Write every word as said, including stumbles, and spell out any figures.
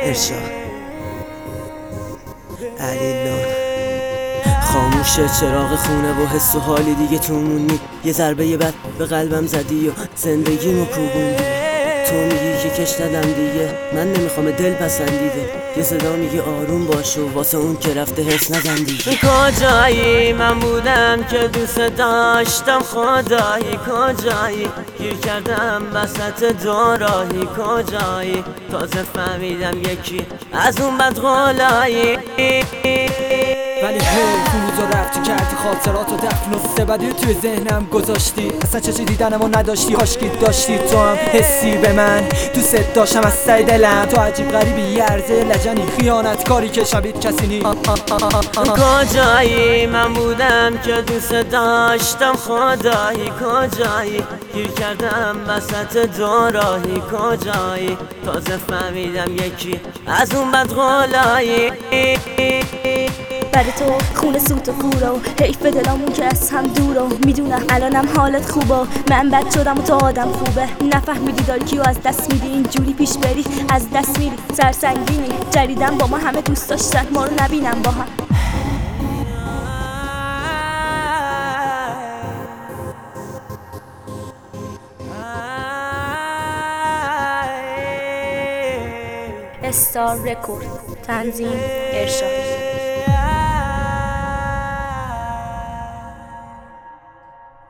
ارشاد علیلون خاموشه چراغ خونه و حس و حالی دیگه تو مونی. یه ضربه بد به قلبم زدی و زندگیمو کوبوندی. تو میگی که کش ندم دیگه، من نمیخوام دل پسندیده. یه صدا میگه آروم باش و واسه اون که رفته حس ندم دیگه. کجایی من بودم که دوست داشتم خدایی؟ کجایی گیر کردم وسط دوراهی؟ کجایی تازه فهمیدم یکی از اون بدقلایی. ولی هی روزا رفتی کردی خاطرات و دفن و سه بدی توی ذهنم گذاشتی. اصلا چه چی دیدنم و نداشتی، کاشکی داشتی تو هم حسی به من. دوست داشتم از سعی دلم، تو عجیب غریبی یه عرضه لجنی خیانتکاری که شبیه کسی نی. کجایی من بودم که دوست داشتم خدایی؟ کجایی گیر کردم وسط دوراهی؟ کجایی تازه فهمیدم یکی از اون بدقلایی. برای تو خونه سوت و کورا و حیف دلامون که از هم دورا. میدونم الانم حالت خوبه، من بد شدم و تو آدم خوبه. نفهمیدی داری کیو از دست میدی، اینجوری پیش بری از دست میری. سرسنگینی جریدن با ما، همه دوست داشتن ما رو نبینم با هم. استار رکورد، تنظیم ارشاد.